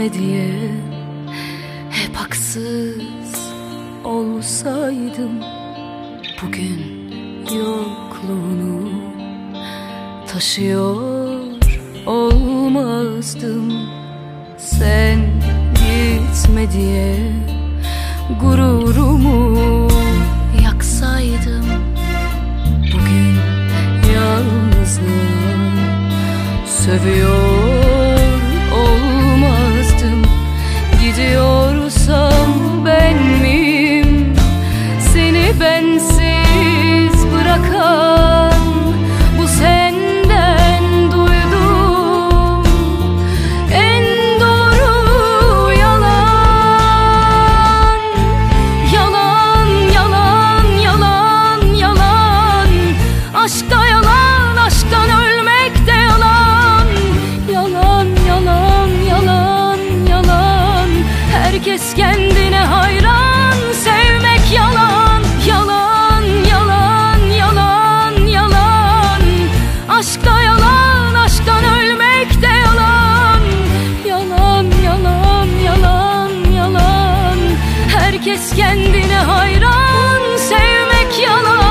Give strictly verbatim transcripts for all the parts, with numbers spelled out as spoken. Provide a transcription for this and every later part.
gitme diye hep haksız olsaydım, bugün yokluğunu taşıyor olmazdım. Sen gitme diye gururumu yaksaydım, bugün yalnızlığa sövüyor olmazdım. Gidiyorsam ben miyim seni bensiz bırakan? Bu senden duydum en doğru yalan. Yalan, yalan, yalan, yalan. Aşkta yalan, aşktan ölmek de yalan. Yalan, yalan, yalan, yalan. Herkes kendine hayran, sevmek yalan. Yalan, yalan, yalan, yalan. Aşkta yalan, aşktan ölmek de yalan. Yalan, yalan, yalan, yalan. Herkes kendine hayran, sevmek yalan.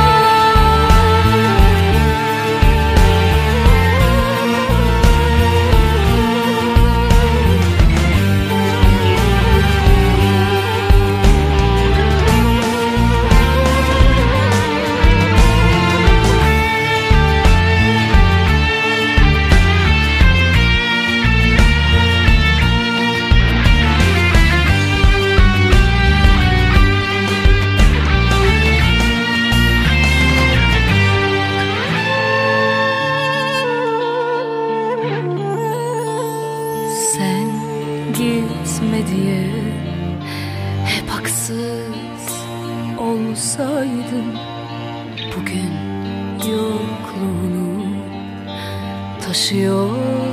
Gitme diye hep haksız olsaydım, bugün yokluğunu taşıyor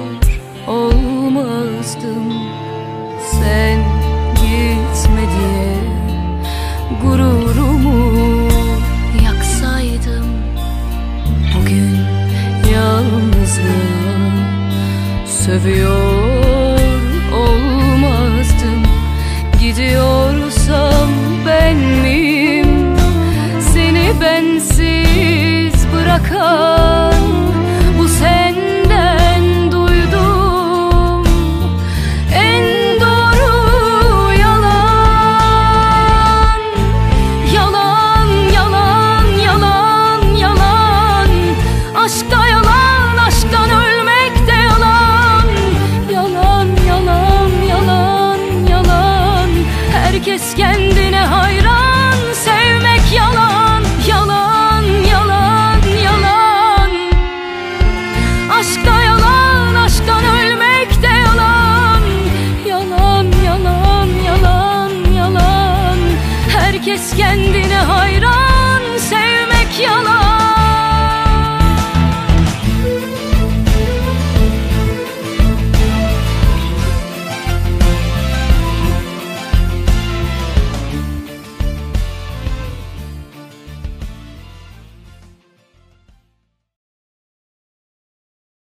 olmazdım. Sen gitme diye gururumu yaksaydım, bugün yalnızlığa sövüyor